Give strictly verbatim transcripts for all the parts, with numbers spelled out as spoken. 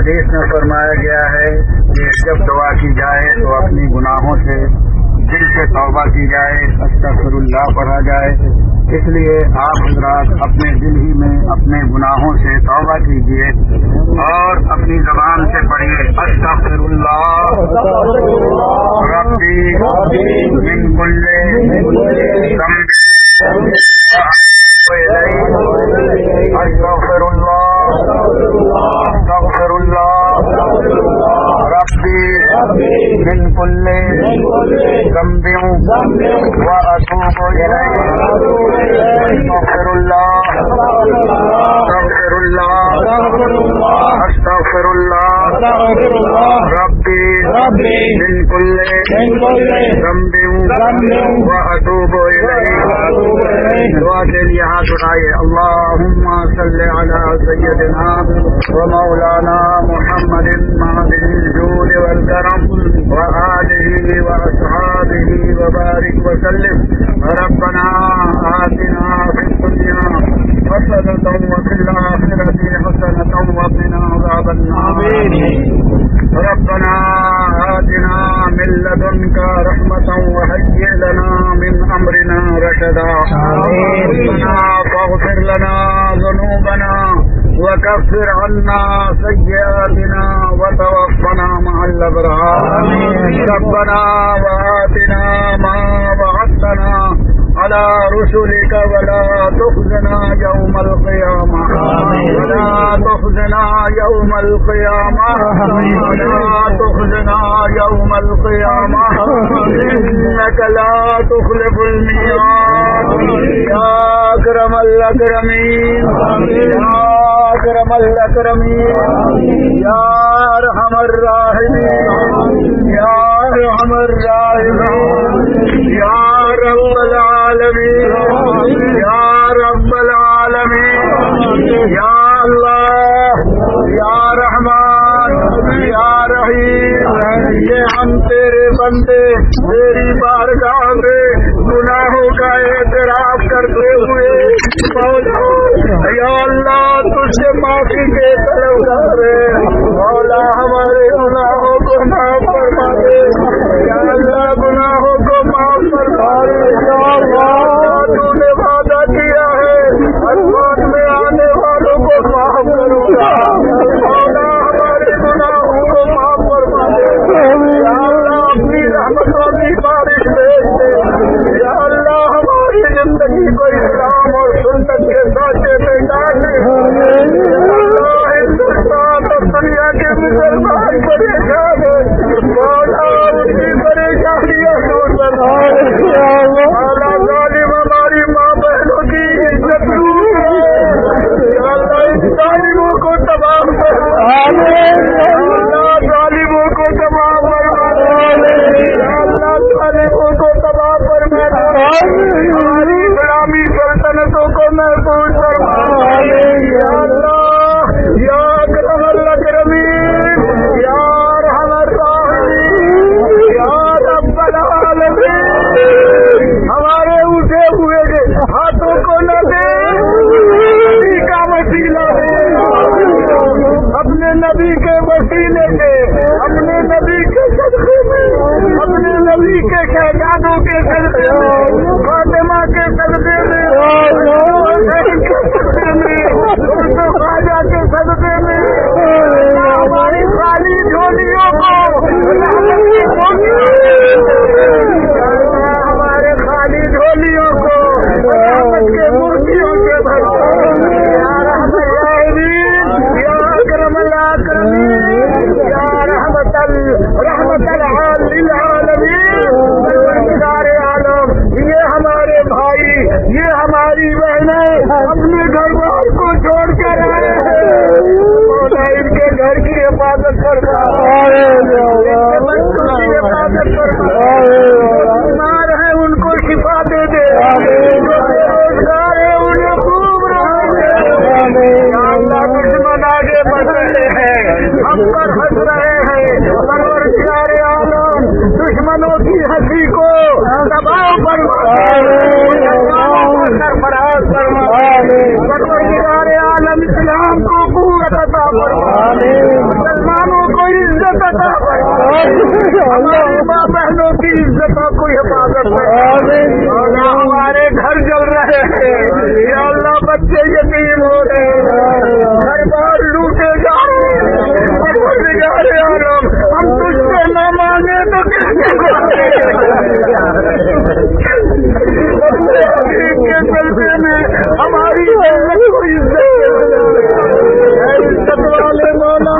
حدیث میں فرمایا گیا ہے کہ جب دعا کی جائے تو اپنی گناہوں سے دل سے توبہ کی جائے، استغفر اللہ پڑھا جائے. اس لیے آپ حضرات اپنے دل ہی میں اپنے گناہوں سے توبہ کیجیے اور اپنی زبان سے پڑھیے استغفر اللہ ربی من کل ذنب استغفر اللہ استغفر اللہ ربی من کل ذنب واتوب الیہ استغفر اللہ استغفر اللہ استغفر اللہ ربی من کل ذنب واتوب الیہ. دعا کے لیے ہاتھ اٹھائیے. اللہم صل علی سیدنا و مولانا محمد مہد الجود والکرم وآلہ واصحابہ وبارک وسلم. ربنا آتنا فی الدنیا حسنۃ وفی الآخرۃ حسنۃ وقنا عذاب النار. ربنا آتنا من لدنک رحمۃ وہیئ لنا من امرنا رشدا. ربنا فاغفر لنا ذنوبنا وكفر عنا سيئاتنا وتوفنا مع الأبرار. ربنا وآتنا ما وعدتنا على رسلك ولا تخزنا يوم القيامة ولا تخزنا يوم القيامة ولا تخزنا يوم القيامة إنك لا تخلف الميعاد. يا أكرم الأكرمين يا أكرم الأكرمين يا أرحم الراحمين يا أرحم الراحمين يا رب العالمين يا رب العالمين يا الله يا رحمان یا رحیم. یہ ہم تیرے بندے تیری بارگاہ میں گناہوں کا اعتراف کرتے ہوئے مولا یا اللہ تجھ سے معافی کے طلبگار ہیں. مولا ہمارے گناہوں کو معاف فرما دے. یا اللہ گناہوں کو معاف فرما دے. یا اللہ تو نے وعدہ کیا ہے آسمان میں آنے والوں کو معاف کروں گا. مولا ہمارے گناہوں کو معاف فرما دے. یا اللہ اپنی رحمتوں کی بارش بھیج دے. یا اللہ ہماری زندگی کو اسلام اور سنت کے سانچے میں ڈال دے. یا اللہ ہندوستان اور دنیا کے مسلمان پریشان ہیں. مولا ان کی پریشانیاں دور کرنا. مولا ظالم ہماری ماں بہنوں کی عزت دور کرے. یا اللہ اس ظالموں کو تباہ کرنا. ظالموں کو تباہ فرما. یا اللہ ظالموں کو تباہ فرما. ہماری اسلامی سلطنتوں کو محفوظ فرما. یا اللہ یا اکرم الاکرمین یا ارحم الراحمین یا رب العالمین. ہمارے اٹھے ہوئے ہاتھوں کو نہ دے کا وسیلہ ہے. اپنے نبی کے وسیلے سے اپنے نبی کے صدقے میں اپنے نبی کے شہزادوں کے صدقے میں فاطمہ کے صدقے میں حسین کے صدقے میں خواجہ کے صدقے میں ہماری خالی جھولیوں کو ہمارے خالی جھولیوں کو رحمت کے مورتیوں کے بھر. یا رحمت رحمت للعالمین. عالم یہ ہمارے بھائی یہ ہماری بہنیں اپنے گھر بار کو چھوڑ کر آئے ہیں. ان کے گھر کی حفاظت کرنا بچوں کی حفاظت کرنا. بیمار ہیں ان کو شفا دے دے. بے روزگار ہے انہیں خوب رہے. یا اللہ دشمن آگے بڑھ رہے ہیں ہم پر ہنس رہے ہیں. پروردگار عالم دشمنوں کی ہنسی کو دباؤ فرما. سرفراز فرما. پروردگار عالم اسلام کو قوت عطا فرما. ہماری ماں بہنوں کی عزتوں کو حفاظت ہے، ہمارے گھر جل رہے ہیں یا اللہ، بچے یتیم ہو رہے ہیں، گھر بار لوٹے جا رہے ہیں، پروردگار عالم ہم تجھ سے نہ مانگے تو کیسے مانگے؟ کے چلتے میں ہماری عزت کو عزت والے مولا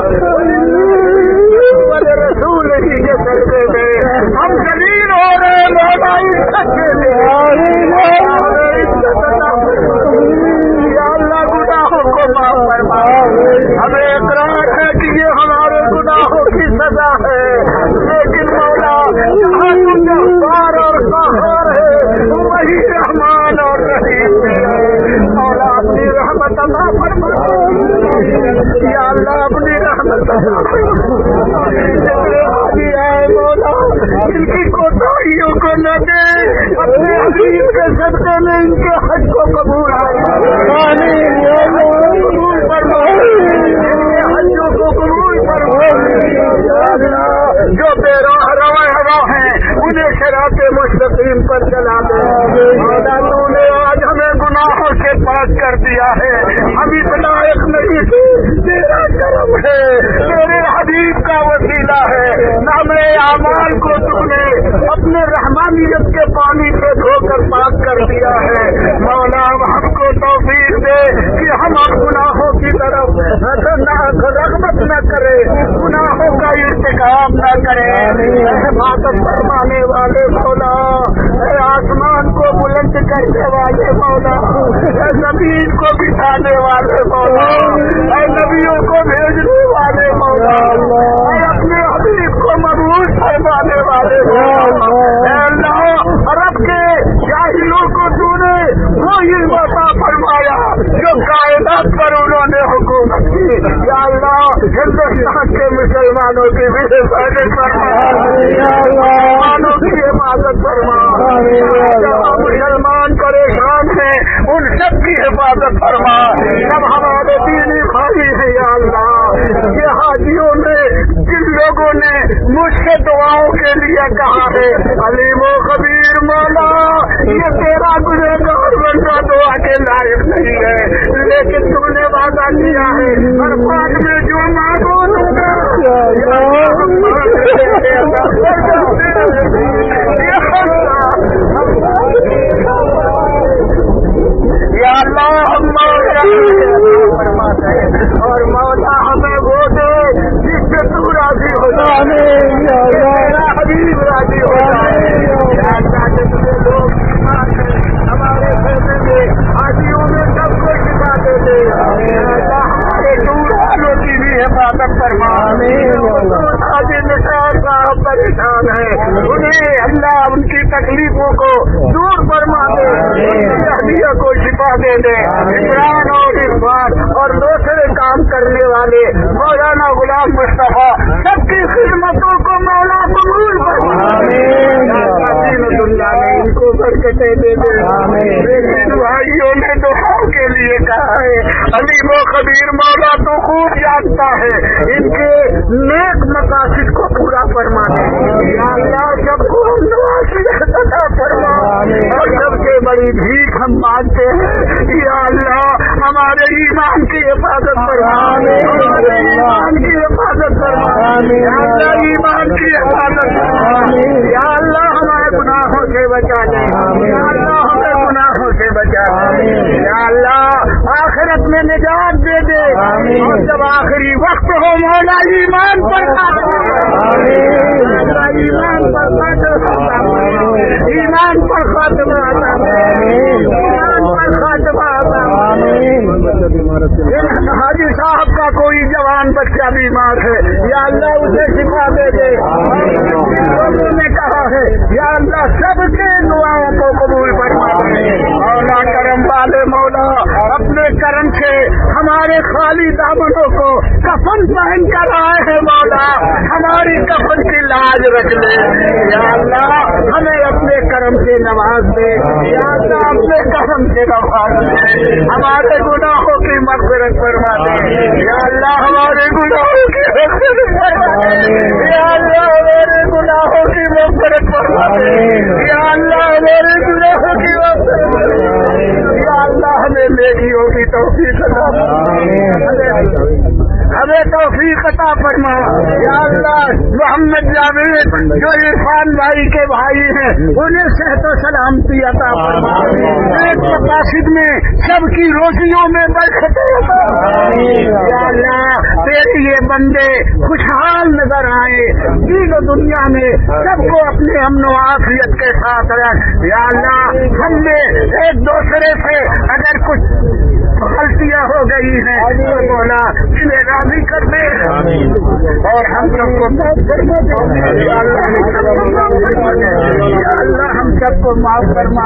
رسول ہی کے چلتے میں ہم ذلیل ہو رہے ہیں مولا، عزت کے لیے یا اللہ گناہوں کو معاف فرما، ہمیں اقرار ہے کہ یہ ہمارے گناہوں کی سزا ہے، لیکن مولا جہاں تم جبار اور قہار ہے وہی رحمان اور رحیم ہے، مولا اپنی رحمت عطا فرما یا اللہ، اپنی رحمت عطا فرما، آئے مولا ان کی کوتاہیوں کو نہ دے، اپنے حبیب کے صدقے میں ان کے حج کو قبول قبول فرما، ان کے حجوں کو قبول فرما، جو بے راہ روا ہوا ہے انہیں صراط مستقیم پر چلا دے، مولا تو نے آج ہمیں گناہوں سے پاک کر دیا ہے، ہم اس لائق نہیں تھے، تیرا کرم ہے، تیرے حبیب کا وسیلہ ہے، ہمیں اعمال کو تم نے اپنے رحمانیت کے پانی سے دھو کر پاک کر دیا ہے، مولا ہم کو توفیق دے کہ ہم اب گناہوں کی طرف رغبت نہ کرے، گناہوں کا ارتکاب نہ کرے، حفاظت فرمانے والے مولا، اے آسمان کو بلند کرنے والے مولا، اے زمین کو بچھانے والے مولا، اے نبیوں کو بھیجنے والے مولا، اے اپنے حبیب کو مبعوث فرمانے والے مولا، اے اللہ رب کے جاہلوں کو تو نے وہ علم عطا فرمایا جو کائنات پر انہوں نے حکومت کی، یا اللہ ہندوستان کے مسلمانوں کی بھی حفاظت فرما، مسلمانوں کی حفاظت فرما، جہاں مسلمان پریشان ہیں ان سب کی حفاظت فرما، جب ہمارے دینی بھائی ہیں یا اللہ، یہ حاجیوں نے جن لوگوں نے مجھ سے دعاؤں کے لیے کہا ہے، علیم و خبیر مولا یہ تیرا گنہگار بندہ دعا کے لائق نہیں ہے، لیکن تم نے وعدہ کیا ہے ہر بات میں جو مانگو یا اللہ ہم فرماتے ہیں، اور مولا ہمیں وہ دے جس سے تو راضی ہو جائے، میرا حبیب راضی ہو جائے، لوگ ہمارے فیصلے میں حاجیوں میں سب کو شفا دے دے، ہمارے دور والوں کی بھی حفاظت فرما، حاجی نثار صاحب پریشان ہے انہیں اللہ ان کی تکلیفوں کو دور فرما دے، حدیہ کو شفا دے دے، عمران اور عرفان اور دوسرے کام کرنے والے مولانا غلام مصطفیٰ سب کی خدمتوں کو مولا قبول فرما، دنیا میں ان کو برکتیں دے دے، لیکن بھائیوں نے دعاؤں کے لیے کہا ہے، علیم و خبیر مولا تو خوب جانتا ہے ان کے نیک مقاصد کو پورا فرما دے، یا اللہ سب کو ہم نوازش عطا فرما، اور سب سے بڑی بھیک ہم مانتے ہیں یا اللہ ہمارے ایمان کی حفاظت فرما، ہمارے ایمان کی حفاظت فرما، یا اللہ ایمان کی حفاظت فرما، یا اللہ ہمارے گناہوں سے بچا لے، یا اللہ ہمیں گناہوں سے بچا لے، یا اللہ آخرت میں نجات دے دے، اور جب آخری وقت ہو مولا ایمان پر ایمان پر ایمان پر خاتمہ عطا ایمان پر خاتمہ عطا، حاجی صاحب کا کوئی جوان بچہ بیمار ہے یا اللہ اسے شفا دے دے، لوگوں نے کہا ہے یا اللہ سب کے دعاؤں کو قبول فرما، مولا کرم والے مولا اپنے کرم سے ہمارے خالی دامنوں کو کفن پہن کر آئے ہیں، مولا ہماری کفن کی لاج رکھ لے، یا اللہ ہمیں اپنے کرم سے نواز دے، یا اللہ اپنے کرم سے نواز دے، ہمارے گناہوں کی مغفرت فرما دے، یا اللہ ہمارے گناہوں کی مغفرت فرما دے، یا اللہ ہمارے توفیق عطا فرما یا اللہ محمد جاوید جو عرفان بھائی کے بھائی ہیں انہیں صحت و سلامتی عطا فرما ایک مقاصد میں سب کی روزیوں میں برکت عطا یا اللہ تیرے یہ بندے خوشحال نظر آئے دین و دنیا میں سب کو اپنے امن و عافیت کے ساتھ رکھ یا اللہ ہم نے ایک دوسرے سے اگر کچھ غلطیاں ہو گئی ہیں تو مولا انہیں راضی کر دے اور ہم سب کو یا اللہ ہم سب کو معاف فرما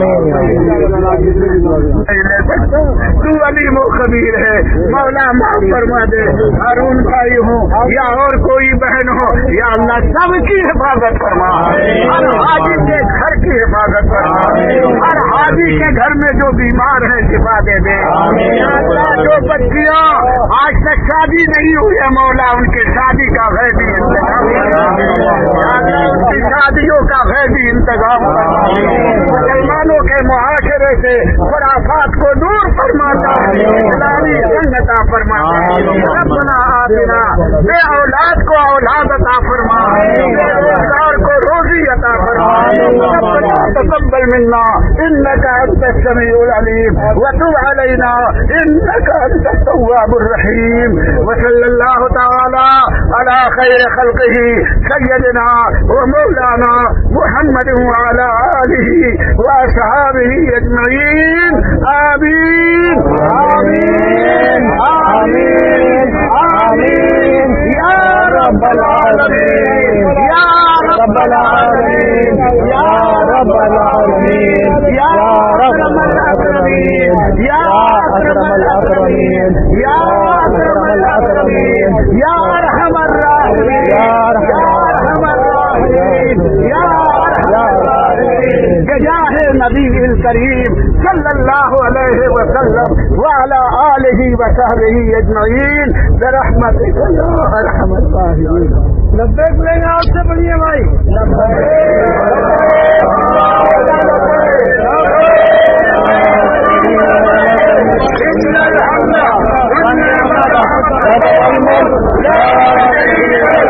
تو علیم و خبیر ہے مولا معاف فرما دے ہارون بھائی ہوں یا اور کوئی بہن ہو یا اللہ سب کی حفاظت فرما ہر حاجی کے گھر کی حفاظت فرما ہر حاجی کے گھر میں جو بیمار ہے شفا دے دے یا اللہ جو بچیاں آج تک شادی نہیں ہوئی ہے مولا ان کے شادی کا غیبی انتظام ان کی شادیوں کا غیبی انتظام مسلمانوں کے معاشرے سے خرافات کو دور فرماتا اسلامی سنگ عطا فرماتا ربنا آتنا بے اولاد کو اولاد عطا فرما بے روزگار کو روزی عطا فرما ربنا تقبل منا انك انت السميع العليم وتب علينا انك انت التواب الرحيم وصلى الله تعالى على خير خلقه سيدنا ومولانا محمد وعلى اله واصحابه اجمعين آمين آمين آمين آمين يا رب العالمين يا رب العالمين يا رب العالمين يا اکرم الاکرمین یا اکرم الاکرمین یا اکرم الاکرمین یا ارحم الراحمین یا ارحم الراحمین یا ارحم الراحمین بجاہ نبی الکریم صلی اللہ علیہ وسلم وعلى آلہ وصحبہ اجمعین برحمتک یا ارحم الراحمین. لبیک لیں گے آپ سے بڑھیا بھائی.